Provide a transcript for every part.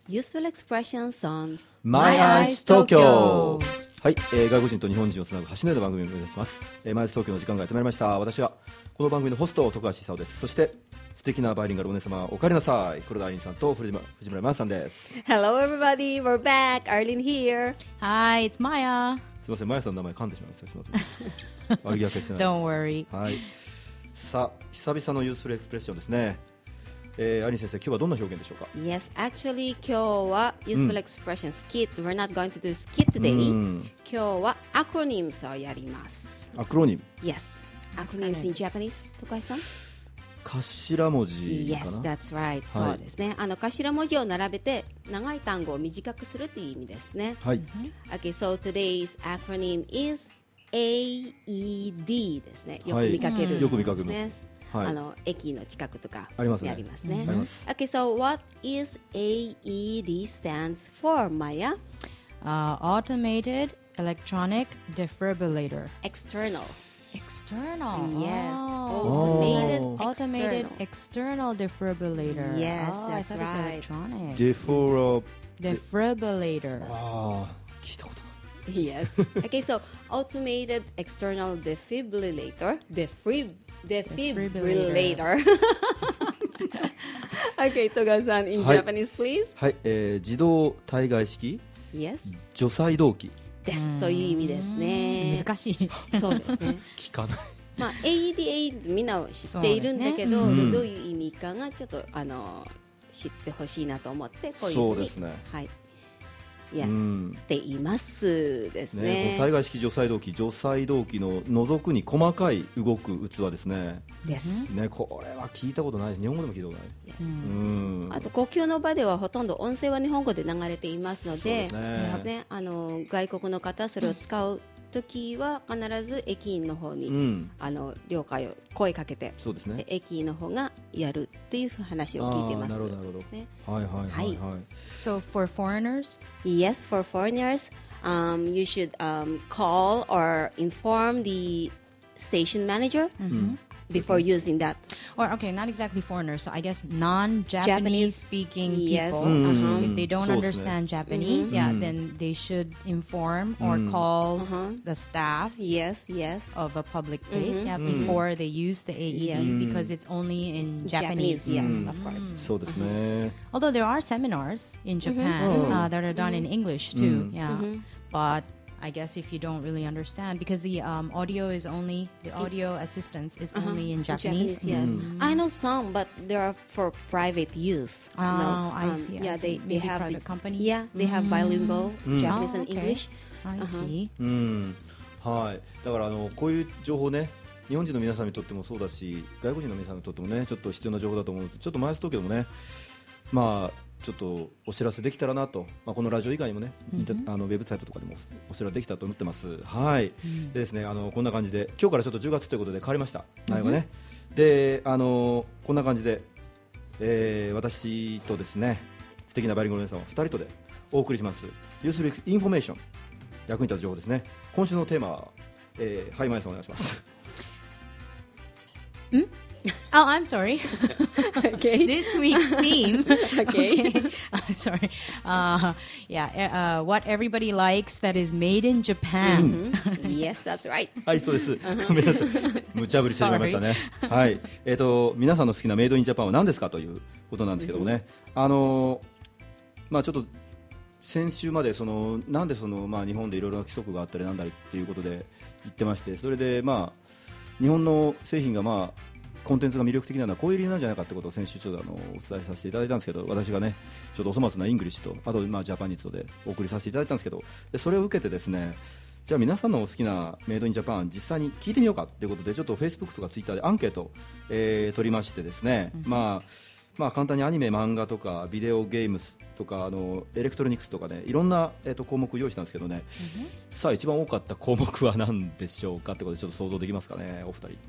Useful expressions on My Eyes Tokyo。はい、外国人と日本人をつなぐ橋のような番組を目指します。My Eyes Tokyoの時間がやってまいりました。私はこの番組のホスト徳橋久夫です。そして素敵なバイリンガルお姉様お帰りなさい、黒田愛理さんと藤村真由さんです。 Hello everybody, we're back. Arlene here. Hi, it's Maya. すみません、真由さんの名前噛んでしまいました。すみません悪気は決してないです。 Don't worry。 はい、さあ久々のユースフルエクスプレッションですね。アリ先生、今日はどんな表現でしょうか。 Yes, actually 今日は Useful expression skit. We're not going to do skit today. 今日は acronyms をやります。 アクロニム。 Yes, acronyms in Japanese. 徳橋さん。 頭文字か Yes, な。 that's right. そうですね。頭文字を並べて長い単語を短くするという意味ですね。 はい、 Okay, so today's acronym is AED ですね。よく見かける、 よく見かけます。はい、 駅の近くとかありますね。 ありますね。 あります。 Okay, so what is AED stands for, Maya? Automated Electronic Defibrillator. External. External. Yes. Oh. Automated Automated external. external defibrillator. Yes, oh, that's I thought right. it's electronic. Defibrillator。 Defibrillator. ああ、聞いたことない。 Yes. Okay, so automated external defibrillator. Defibrillator. Okay, Toga-san, in はい Japanese, please. はい、自動体外式 Yes. 除細動器。 です。そういう意味ですね。 難しい。 そうですね。 聞かない。 まあ、AED みんな知っているんだけど、 そうですね。 どういう意味かがちょっと知ってほしいなと思ってこういうふうにそうですね。 はいやっていますですね、 ね。 この体外式除細動器、除細動器の除くに細かい動く器ですね。 です。 ね、これは聞いたことないです。日本語でも聞いたことない。 あと公共の場ではほとんど音声は日本語で流れていますので、 そうですね。 外国の方それを使うときは必ず駅員の方に、了解を声かけて、 そうですね。 で駅員の方がやるっていう話を聞いてます。 なるほどなるほど。 ですね。 はいはいはいはい。 So for foreigners? Yes, for foreigners, you should call or inform the station manager before using that. Or okay, not exactly foreigners. So I guess non-Japanese Japanese, speaking yes. people. If they don't そうですね。 understand Japanese, yeah, then they should inform or call the staff Yes, yes. of a public place, yeah, before they use the AED Yes. because it's only in Japanese. Yes, of course. そうですね。 Although there are seminars in Japan that are done in English too, yeah. But I guess if you don't really understand, because the audio assistance is only in Japanese. Yes. I know some, but they are for private use. Oh, I see. Yeah, I see. they Maybe have private companies. Yeah, they have bilingual Japanese Oh, and okay. English. I see. はい。だからこういう情報ね、日本人の皆さんにとってもそうだし、外国人の皆さんにとってもね、ちょっと必要な情報だと思うので、ちょっとマイス東京でもね、まあちょっとお知らせできたらなと、このラジオ以外にもね、ウェブサイトとかでもお知らせできたと思ってます。はい。でですね、こんな感じで今日からちょっと10月ということで変わりました。内容がね。で、こんな感じで、私とですね、素敵なバイリンガルの皆さんを2人とでお送りします。ユースフルインフォメーション、役に立つ情報ですね。今週のテーマは、はい、まやさんお願いします。 Oh, I'm sorry. Okay. This week's theme. Okay. Sorry. What everybody likes that is made in Japan. Yes, that's right. はい、そうです。ごめんなさい。無茶ぶりしてしまいましたね。はい。皆さんの好きなメイドインジャパンは何ですかということなんですけどもね。ちょっと先週までなんで日本でいろいろな規則があったりなんだりっていうことで言ってまして、それで日本の製品がコンテンツが魅力的なのはこういう理由なんじゃないかってことを先週ちょっとお伝えさせていただいたんですけど、私がねちょっとお粗末なイングリッシュとあとジャパニッズでお送りさせていただいたんですけど、でそれを受けてですね、じゃあ皆さんのお好きなメイドインジャパン実際に聞いてみようかということで、ちょっと Facebook とか Twitter でアンケートを、取りましてですね、簡単にアニメ、漫画とかビデオゲームとかエレクトロニクスとかね、いろんな、項目を用意したんですけどね、さあ一番多かった項目は何でしょうかってことでちょっと想像できますかね、お二人。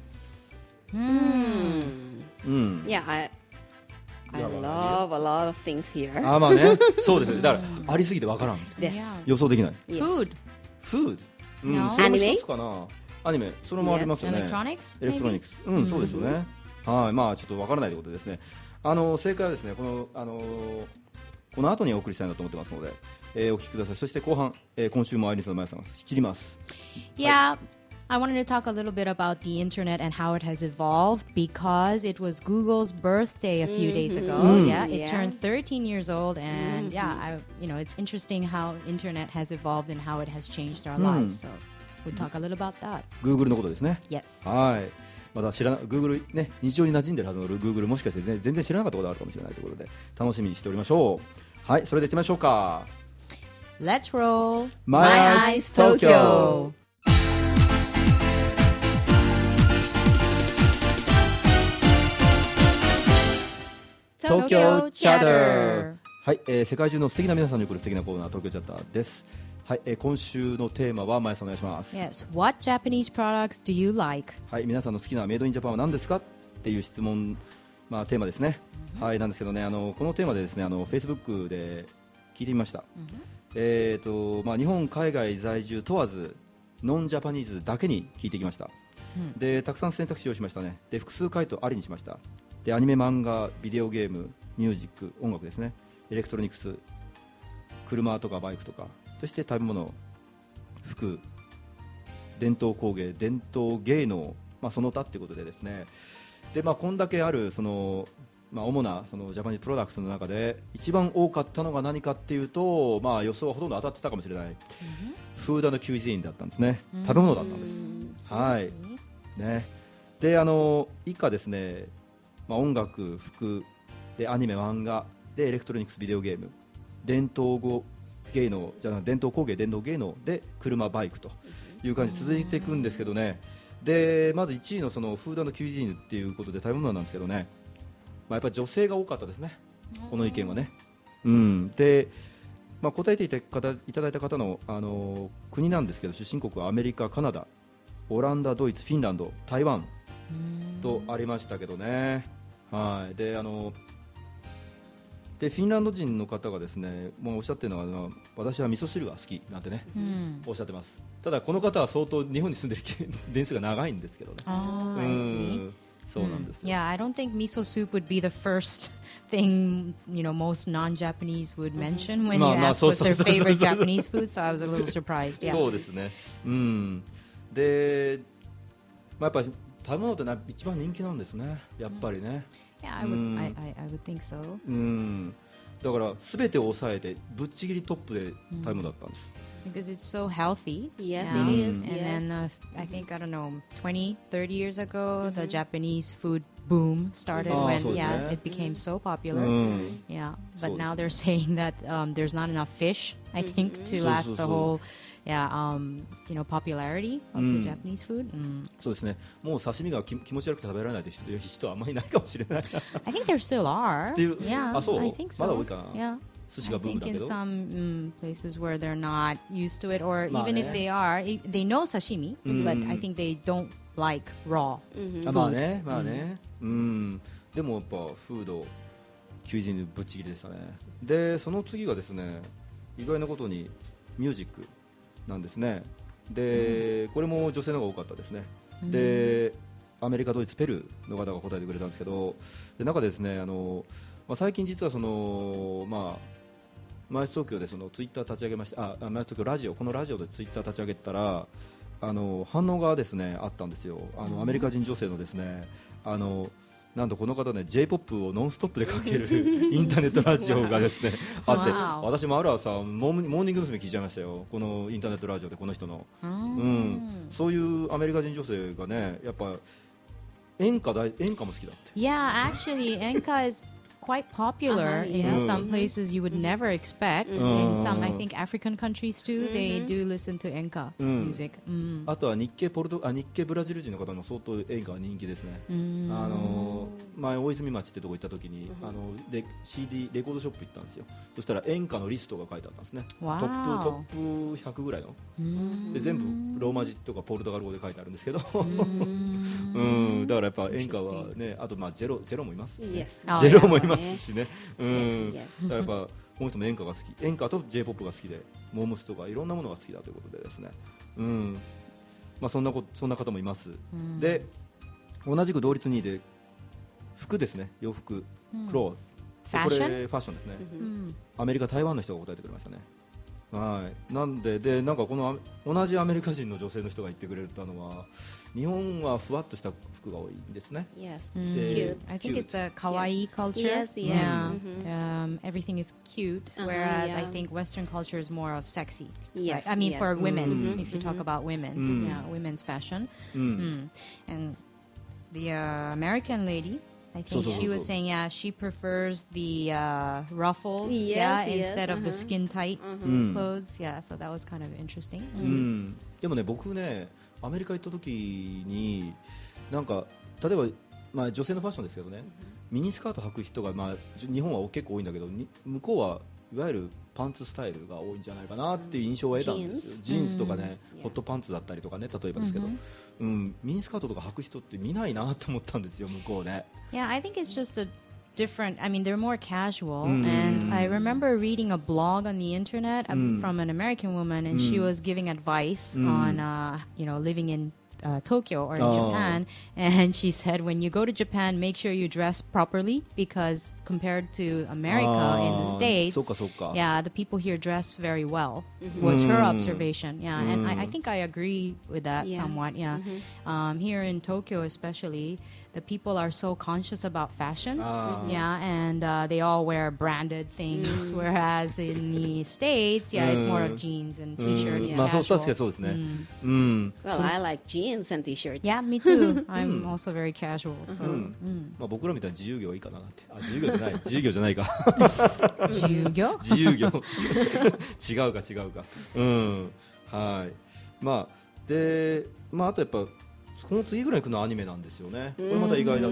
Yeah, I love a lot of things here. そうですね。だからありすぎてわからんみたいな。 です。 予想できない。 Food. Food。 No. それも一つかな。アニメ、それもありますよね。 Electronics? エレクトロニクス。そうですよね。はい、ちょっとわからないということですね。正解はですね、このこの後にお送りしたいなと思ってますので、お聞きください。そして後半、今週もアイリスのまやさんが切ります。 Yeah. I wanted to talk a little bit about the internet and how it has evolved because it was Google's birthday a few days ago. Yeah, it turned 13 years old, and it's interesting how internet has evolved and how it has changed our lives. So we'll talk a little about that. Google のことですね。 Yes. はい。まだGoogle ね、日常に馴染んでるはずの Google もしかして、ね、全然知らなかったことがあるかもしれないということで楽しみにしておりましょう。はい、それでいきましょうか。 Let's roll My Eyes Tokyo。東京チャッター。はい、世界中の素敵な皆さんに送る素敵なコーナー、東京チャッターです。はい、今週のテーマは、まやさんお願いします。 Yes. What Japanese products do you like? はい、皆さんの好きなメイドインジャパンは何ですかっていう質問、テーマですね。はい、なんですけどね、このテーマでですね、Facebook で聞いてみました。日本、海外在住問わず、ノンジャパニーズだけに聞いてきました。で、たくさん選択肢をしましたね。で、複数回答ありにしました。で、アニメ、漫画、ビデオゲーム、ミュージック、音楽ですね、エレクトロニクス、車とかバイクとか、そして食べ物、服、伝統工芸、伝統芸能、その他ということでですね。で、こんだけあるその、主なそのジャパニーズプロダクツの中で一番多かったのが何かっていうと、予想はほとんど当たってたかもしれない、フード&キュイジーンだったんですね。食べ物だったんです。はいね。で、以下ですね、音楽、服で、アニメ、漫画で、エレクトロニクス、ビデオゲーム、伝統芸能じゃな、伝統工芸、伝統芸能で、車、バイクという感じで続いていくんですけどね。で、まず1位のそのフード&キュイジーンっていうことで食べ物なんですけどね、やっぱり女性が多かったですね、この意見はね。で、答えていただいた方の、国なんですけど、出身国はアメリカ、カナダ、オランダ、ドイツ、フィンランド、台湾とありましたけどね。はい。で、フィンランド人の方がですね、もうおっしゃってるのは、私は味噌汁が好きなんてね、おっしゃってます。ただこの方は相当日本に住んでる年数が長いんですけどね。そうなんですよ。 Yeah, I don't think miso soup would be the first thing, most non-Japanese would mention when you ask what's their favorite Japanese food, so I was a little surprised. Yeah. そうですね。で、やっぱり食べ物って一番人気なんですね、やっぱりね。 Yeah, I would think so. だから全てを抑えてぶっちぎりトップで食べ物だったんです。 Because it's so healthy. Yes, it is. And then I think, I don't know, 20, 30 years ago, the Japanese food boom started when it became so popular. Yeah, but now they're saying that there's not enough fish, I think, to last the whole popularity of the Japanese food. そうですね。もう刺身が気持ち悪くて食べられないという人はあんまりいないかもしれない。 I think there still are. Yeah, あ、そう？ I think so. まだ多いかな。 Yeah. 寿司がブームだけど。 I think in some places where they're not used to it, or even if they are, they know sashimi, but I think they don't like raw food. まあね。でもやっぱフード、キュイジンぶっちぎりでしたね。で、その次がですね、意外なことにミュージックなんですね。で、これも女性の方が多かったですね。で、アメリカ、ドイツ、ペルーの方が答えてくれたんですけど、で、中でですね、最近実はそのマイス東京でそのツイッター立ち上げました。マイス東京ラジオ、このラジオでツイッター立ち上げたら反応がですねあったんですよ。アメリカ人女性のですねなんとこの方ね J-POP をノンストップでかけるインターネットラジオがですねあって、私もある朝モーニング娘。聞いちゃいましたよ、このインターネットラジオでこの人の。そういうアメリカ人女性がね、やっぱ演歌も好きだって。 Yeah, actually, 演歌 is quite popular in some places you would never expect. In some, I think, African countries too, they do listen to enka music. あとは日系ブラジル人の方も相当演歌は人気ですね。前大泉町ってとこ行った時にCD レコードショップ行ったんですよ。そしたら演歌のリストが書いてあったんですね。トップ100ぐらいので、全部ローマ字とかポルトガル語で書いてあるんですけどだからやっぱ演歌はね、あとジェロもいますね。ジェロもいますしね。だからやっぱこの人も演歌が好き、演歌と J-POP が好きで、モームスとかいろんなものが好きだということでですね。そんな方もいます。で、同じく同率2位で服ですね、洋服、クローズ。 これ Fashion? ファッションですね、アメリカ台湾の人が答えてくれましたね。はい、なんでなんかこの同じアメリカ人の女性の人が言ってくれたのは、日本はふわっとした服が多いんですね。 Yes. Cute. I think it's a kawaii culture. Yes, yes. Yeah. Everything is cute, whereas I yeah. think Western culture is more of sexy. Yes, right? I mean, yes. for women, if you talk about women, yeah, women's fashion. And the American lady, I think she was saying, yeah, she prefers the ruffles, Yes, yeah, yes, instead of the skin tight clothes. Yeah, so that was kind of interesting. でもね、僕ね、アメリカ行った時になんか例えば、まあ、女性のファッションですけどね、ミニスカート履く人が、まあ、日本は結構多いんだけど、向こうはいわゆるパンツスタイルが多いんじゃないかなっていう印象を得たんですよ。ジーンズとかね、ホットパンツだったりとかね、例えばですけど、ミニスカートとか履く人って見ないなと思ったんですよ、向こうで。 Yeah, I think it's just a different, I mean, they're more casual. And I remember reading a blog on the internet from an American woman, and she was giving advice on, living in Tokyo or in Japan. And she said, when you go to Japan, make sure you dress properly, because compared to America in the States, そうかそうか。 yeah, the people here dress very well, was her observation. Yeah, and I think I agree with that somewhat. Yeah, here in Tokyo especially, the people are so conscious about fashion. Yeah, and they all wear branded things, whereas in the States, yeah, it's more of jeans and t-shirt. まあそう、 casual. 確かにそうですね。 Well, I like jeans and t-shirts. Yeah, me too. I'm also very casual. So. まあ、僕らみたいな自由業いいかなって。自由業じゃない、自由業じゃないか。自由業違うか。はい。まあで、まああとやっぱこの次ぐらいに行くのはアニメなんですよね。これまた意外だった。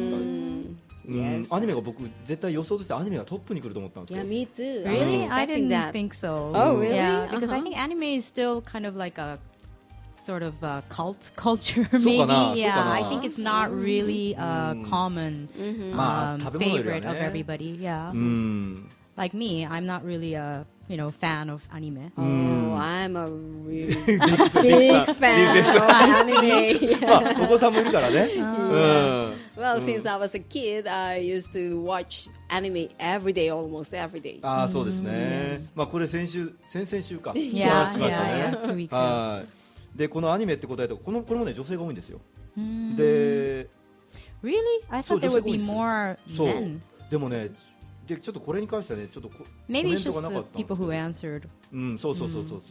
Yes. アニメが僕絶対予想としてアニメがトップに来ると思ったんですよ。 Yeah, me too. Really? was I expecting didn't that. think so. Oh, really? Yeah, because I think anime is still kind of like a sort of cult culture, そう maybe. かな、 Yeah, そうかな。 I think it's not really a common まあ食べ物よりは favorite of ね。 everybody. Yeah, うん。 like me, I'm not really a fan of anime. Oh, I'm a really big fan of anime. まあお子さんもいるからね。 Well, since I was a kid, I used to watch anime every day, almost every day. ああそうですね。まあこれ先々週か。 Yeah, 話しましたね。 yeah, 2 weeks ago. はいでこのアニメって答えたこれもね女性が多いんですよ。で Really? I thought there would be more そう men. でもねでちょっとこれに関してはねちょっとコメ Maybe ン it's ト just がなか the ったんですけ people ど who answered. そう、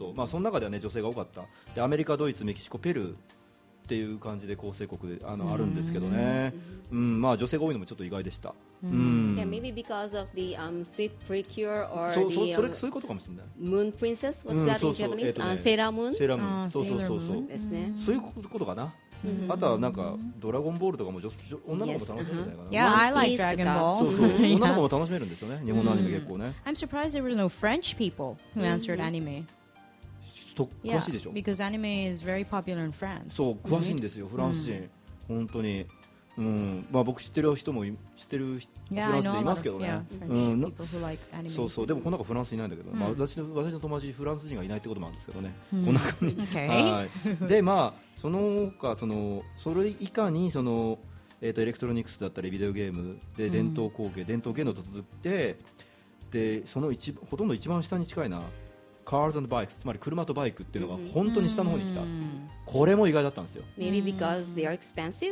まあその中ではね女性が多かったでアメリカドイツメキシコペルーっていう感じで構成国であるんですけどね、まあ女性が多いのもちょっと意外でした。 Yeah, maybe because of the Sweet Precure or そう the そういうことかもしれない。 Moon Princess. What's that そう in そう Japanese? ね Sailor Moon. セーラームーンそう Sailor Moon ですね。 そういうことかな。あとはなんかドラゴンボールとかも女の子も楽しめるんじゃないかな。 Yeah, I like Piece Dragon とか Ball. そうそう Yeah. 女の子も楽しめるんですよね。日本のアニメ結構ね。 I'm surprised there were no French people who answered anime. 詳 Yeah, しいでしょ。 because anime is very popular in France. そう詳しいんですよフランス人。本当に。まあ僕知ってる人も知ってるフ Yeah, ラ I ンス know で a いま lot すけ of どね。 French people who like anime. そうでもこの中フランスいないんだけど、まあ私の友達フランス人がいないってこともあるんですけどね。この中に。 Okay. はい。でまあその他それ以下にエレクトロニクスだったりビデオゲームで伝統工芸、伝統芸能と続いてでほとんど一番下に近いな。Cars and Bikes つまり車とバイクっていうのが本当に下の方に来た。これも意外だったんですよ。 Maybe because they are expensive.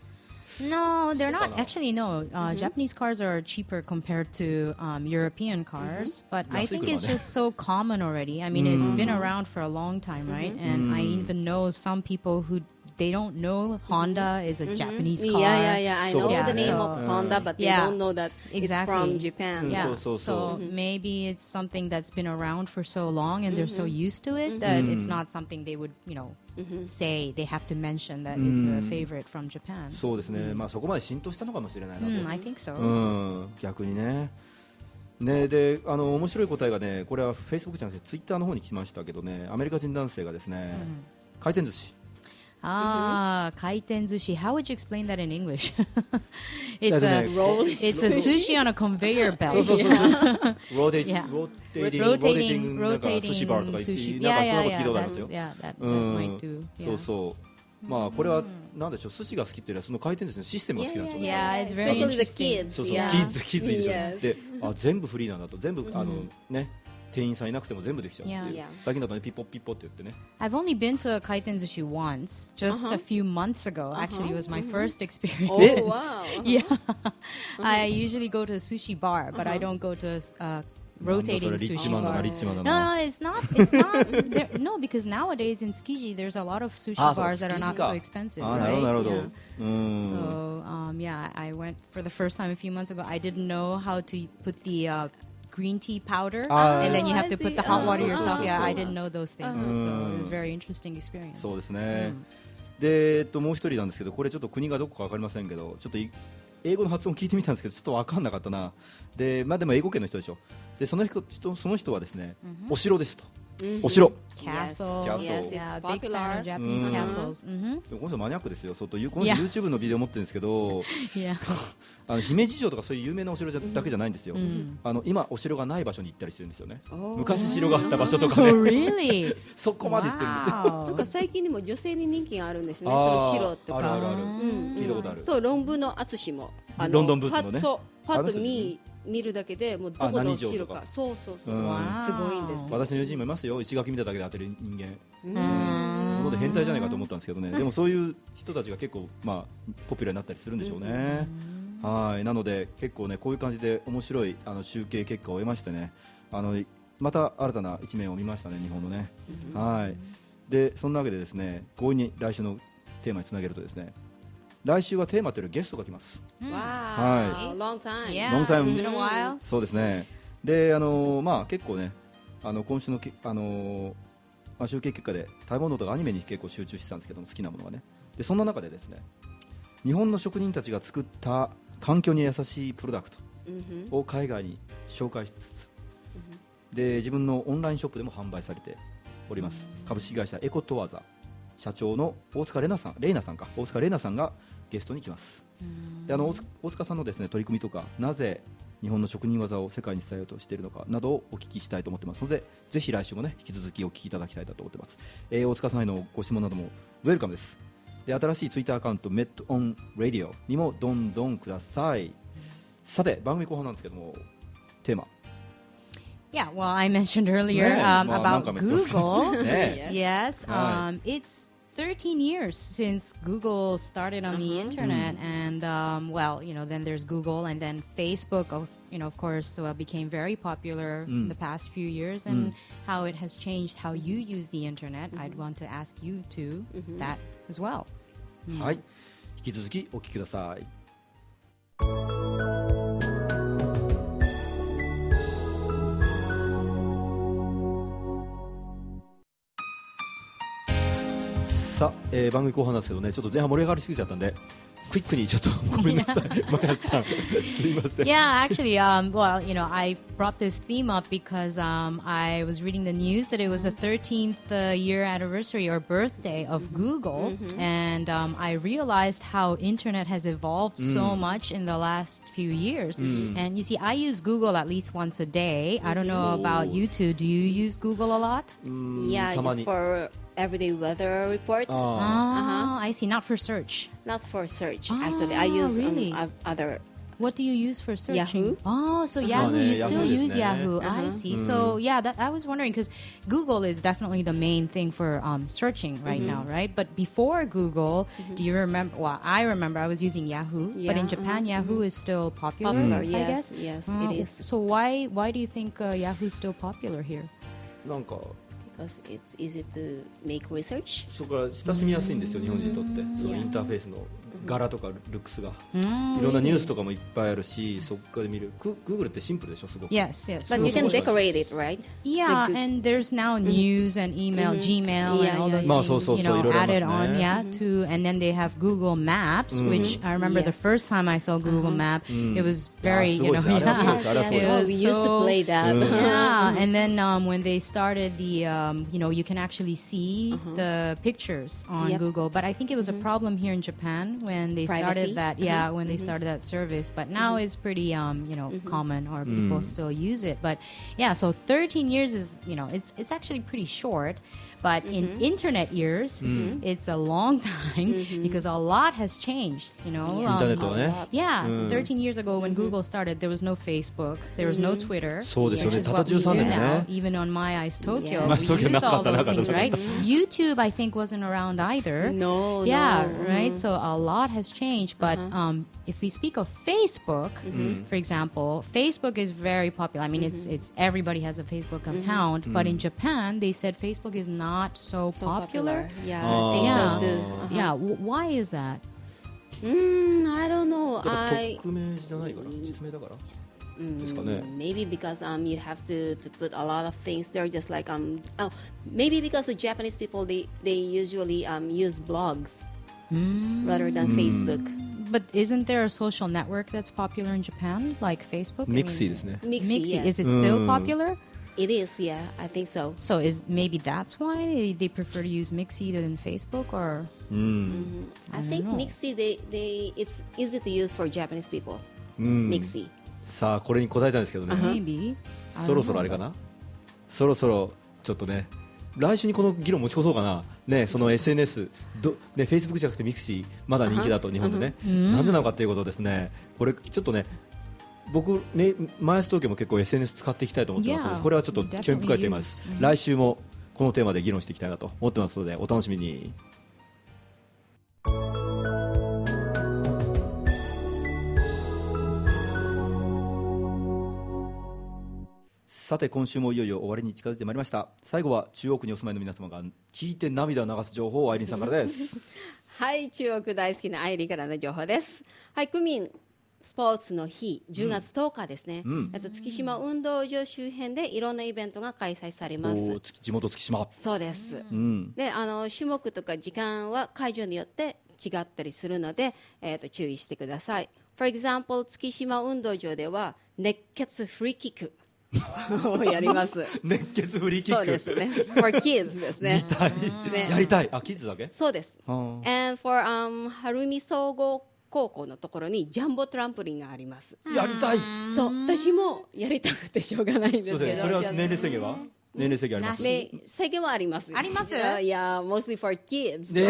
No, they're not. Actually, no. Japanese cars are cheaper compared to European cars. But I think it's just so common already. I mean, it's been around for a long time, right? And I even know some people who they don't know Honda is a Japanese car. Yeah. I know Yeah, the name so- of Honda, but they Yeah. don't know that it's Exactly. from Japan. Yeah. So- maybe it's something that's been around for so long and they're so used to it that it's not something they would, say they have to mention that it's a favorite from Japan. そうですね。まあそこまで浸透したのかもしれないなと。 I think so. 逆にね。で面白い答えがねこれは Facebook じゃなくて Twitter の方に来ましたけどねアメリカ人男性がですね、回転寿司 kaiten sushi. How would you explain that in English? That's a it's a sushi on a conveyor belt. そうローテ Yeah. なんか寿司バーとか言って sushi. なんかそんなこと聞い Yeah. たことありますよ。 That might do. そうそうまあこれはなんでしょう、寿司が好きっていうのはその回転寿司のシステムが好きなんでしょうね。 Yeah, it's very Especially the interesting. kids. そうそう、 yeah. キッズいいですよね。 Yes. で、全部フリーなんだと、全部ね、店員さんいなくても全部できちゃうっていう。 Yeah. 最近だとね、ピッポッピッポって言ってね。 I've only been to a kaiten sushi once, just a few months ago. Actually, it was my first experience. Oh, wow. Yeah. I usually go to a sushi bar, but I don't go to rotating なんだそれリッチ sushi マンだな、 bar. リッチマンだ No, な。 no, it's not. It's not. No, because nowadays in Tsukiji, there's a lot of sushi あ、そう bars that are not so 築地 expensive. か。あ、なるほ right? どなるほど。 Yeah. うん。 So, yeah, I went for the first time a few months ago. I didn't know how to put the green tea powder, and then you have to put the hot water yourself. Yeah, I didn't know those things. So it was a very interesting experience. そうですね。で、もう一人なんですけど、これちょっと国がどこか分かりませんけど、ちょっと英語の発音聞いてみたんですけど、ちょっと分かんなかったな。で、まあでも英語圏の人でしょ。で、その人はですね、お城ですと。お城。 Castles, Yes, it's yeah, big fan popular. of Japanese castles. Mm-hmm. この人マニアックですよ。この人 Yeah. YouTube のビデオ持ってるんですけど、 Yeah. 姫路城とかそういう有名なお城だけじゃないんですよ。今お城がない場所に行ったりしてるんですよね。昔城があった場所とか Oh, ね、 really? そこまで行ってるんですよ。 なんか Wow. 最近でも女性に人気があるんですね。 あーその白とか。 あるあるある。 うん聞いたことある。 そう、論文の淳もロンドンブーツのねパッとあの人見るだけでもうどこの何城とか白か。そうそうそう。 うんすごいんですよ。 私の友人もいますよ。石垣見ただけで当てる人間。 Mm. 本当変態じゃないかと思ったんですけどね。でもそういう人たちが結構まあポピュラーになったりするんでしょうね。はい。なので結構ねこういう感じで面白い集計結果を得ましてね。また新たな一面を見ましたね、日本のね。はい。でそんなわけでですね、強引に来週のテーマにつなげるとですね、来週はテーマというよりゲストが来ます。 Wow. Long time. Yeah, Long time. it's been a while. そうですね。でまあ結構ね今週の集計結果で食べ物とかアニメに結構集中してたんですけども、好きなものがね。でそんな中でですね、日本の職人たちが作った環境に優しいプロダクトを海外に紹介しつつ、で自分のオンラインショップでも販売されております。株式会社エコトワザ社長の大塚玲奈さんがゲストに来ます。で大塚さんのですね取り組みとか、なぜ日本の職人技を世界に伝えようとしているのかなどをお聞きしたいと思ってますので、ぜひ来週もね引き続きお聞きいただきたいと思ってます。大塚さんへのご質問などもウェルカムです。で新しいツイッターアカウント MetOnRadio にもどんどんください。さて番組後半なんですけども、テーマ Yeah, well, I mentioned earlier Yeah, about Google. ね Yes, Right. it's 13 years since Google started on the internet, and well, then there's Google, and then Facebook, of course, became very popular in the past few years, and how it has changed how you use the internet. I'd want to ask you to that as well. はい、引き続きお聞きください。さあ、番組後半なんですけどね、ちょっと前半盛り上がりすぎちゃったんでクイックにちょっとごめんなさい、マヤさんすいません。 Yeah, actually, well, I brought this theme up because I was reading the news that it was the 13th year anniversary or birthday of Google, and I realized how internet has evolved so much in the last few years. And you see, I use Google at least once a day. I don't know about you two. Do you use Google a lot? Yeah, たま just に for everyday weather report. あ I see. Not for search. Not for search. Actually, I use really? Other. What do you use for searching? Yahoo. Oh, so Yahoo, you Yahoo still use ですね。 Yahoo. I see. So yeah, I was wondering because Google is definitely the main thing for searching right now, right? But before Google, do you remember? Well, I remember I was using Yahoo, but in Yeah, Japan, Yahoo is still popular. Popular, I yes, guess. yes, it is. So why do you think Yahoo is still popular here? なんか Because it's easy to make research. そこから親しみやすいんですよ、日本人にとって。そのインターフェースの柄とかルックスが、いろんなニュースとかもいっぱいあるし、そこから見る。Google ってシンプルでしょ、すごく。 Yes, yes. But you can Google. decorate it, right? Yeah, The and there's now news and email, Gmail, Yeah, and all yeah, those yeah. things, So, added いろいろありますね。 on, yeah, to, and then they have Google Maps, which I remember the Yes. first time I saw Google Map, it was very, Yeah, すごいですね。あれはすごいです。あれはすごいです。 Oh, we used to So- play that. Yeah, and then when they started the, you can actually see the pictures on Yep. Google. But I think it was a problem here in Japan when they Privacy? started that. Yeah, when they started that service, but now it's pretty common, or people still use it. But yeah, so 13 years is it's actually pretty short. But in internet years, it's a long time because a lot has changed. インターネットはね。 Yeah, 13 years ago when Google started, there was no Facebook, there was no Twitter. そうですよね。 Which is たった what we 13 do 年で now, ね。 even on My Eyes Tokyo. Yeah. We Tokyo use all なかった those things, right? YouTube, I think, wasn't around either. No, Yeah, no. right? So a lot has changed. But if we speak of Facebook, for example, Facebook is very popular. I mean, it's everybody has a Facebook account. But in Japan, they said Facebook is not so popular. Yeah, I think Yeah. so too. Yeah, why is that? I don't know. やっぱ匿名じゃないから、実名だからですかね。 Maybe because you have to put a lot of things there, just like maybe because the Japanese people they usually use blogs rather than Facebook. But isn't there a social network that's popular in Japan, like Facebook? ミクシーですね。 Mixi, Mixi. yes. Is it still popular? It is, yeah, I think so. So maybe that's why they prefer to use Mixi than Facebook, or I think know. Mixi it's easy to use for Japanese people. Mixi. さあこれに答えたんですけどね。 maybe. そろそろあれかな。そろそろちょっとね。来週にこの議論持ち越そうかな。ね、その SNS ね、Facebook じゃなくてミクシーまだ人気だと日本でね。なんでなのかということですね。これちょっとね。僕ね、マイアス東京も結構 SNS 使っていきたいと思ってますので、 これはちょっと興味深いテーマです。来週もこのテーマで議論していきたいなと思ってますので、お楽しみに。さて今週もいよいよ終わりに近づいてまいりました。最後は中央区にお住まいの皆様が聞いて涙を流す情報をアイリンさんからです。 はい、中国大好きなアイリーからの情報です。はい、区民スポーツの日、10月10日ですね。月島運動場周辺でいろんなイベントが開催されます。 地元月島。 そうです。で、種目とか時間は会場によって違ったりするので、注意してください。For example、月島運動場では熱血フリーキック。をやります。 熱血フリーキック。 そうですね。For kids ですね。 見たい。やりたい。あ、キッズだけ？ そうです。And for 晴海総合高校のところにジャンボトランポリンがあります。 やりたい。 そう、私もやりたくてしょうがないんですけど。 それは年齢制限は？年齢制限あります。 制限はあります。 あります？ いや、mostly for kids。そう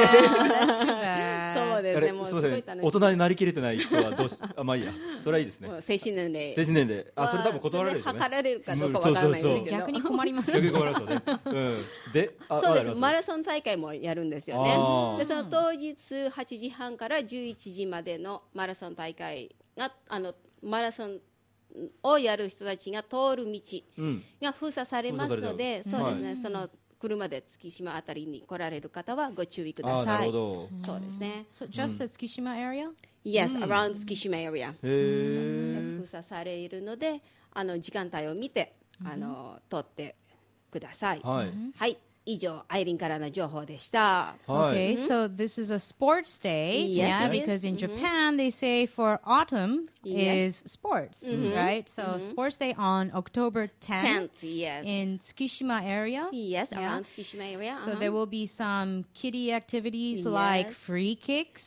ですね。もうすごい楽しい。 大人になりきれてない人はどうし、まあいいや。それはいいですね。 精神年齢。 精神年齢。それ多分断られるでしょうね。 測られるかどうかわからないですけど。 逆に困ります。 逆に困りますよね。で、 そうです。マラソン大会もやるんですよね。で、その当日8時半から11時までのマラソン大会がマラソンをやる人たちが通る道が封鎖されますので、そうですね。その車で月島あたりに来られる方はご注意ください。 なるほど。 そうですね。 So just the Tsukishima area? Yes, around 月島 area。封鎖されるので、時間帯を見て通ってください。はい。以上、アイリンからの情報でした。 Okay, so this is a sports day. Yeah, because in Japan they say for autumn is sports, right? So sports day on October 10th in Tsukishima area. Yes, around Tsukishima area. So there will be some kiddie activities like free kicks,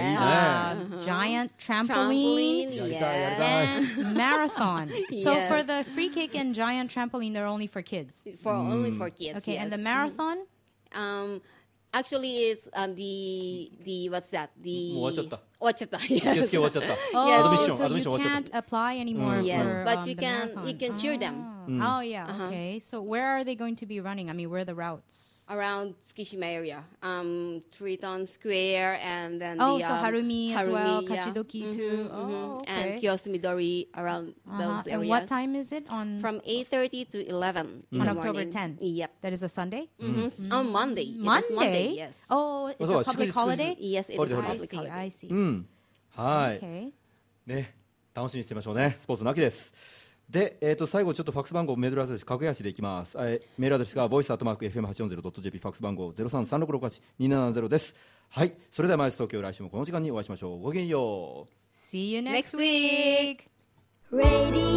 giant trampoline, and marathon. So for the free kick and giant trampoline, they're only for kids. Only for kids. Okay, and the marathon? Actually, it's the what's that? The もう終わっちゃった。 終わっちゃった。 受付終わっちゃった。 Oh, so you アドミッション終わっちゃっ can't apply anymore Yes, for but the marathon. you can cheer them. Oh, yeah, okay. So where are they going to be running? I mean, where are the routes? Around Tsukishima area, Triton Square, and then so the Harumi as well, yeah. Kachidoki too. Oh, okay. And Kiyosumidori around those areas. And what time is it on? From 8:30 to 11 in on the October morning. 10th. Yep. That is a Sunday. On Monday. Monday. Yes. Oh, it's a public holiday. Yes, it is a public holiday. I see. はい。 Okay. ね、楽しみにしてみましょうね。スポーツの秋です。で、最後ちょっとファックス番号メールアドレス格安でいきます。メールアドレスが voice@fm840.jp ファックス番号 0336682770 です。はい、それではマイス東京来週もこの時間にお会いしましょう。ごきげんよう。 See you next week. Radio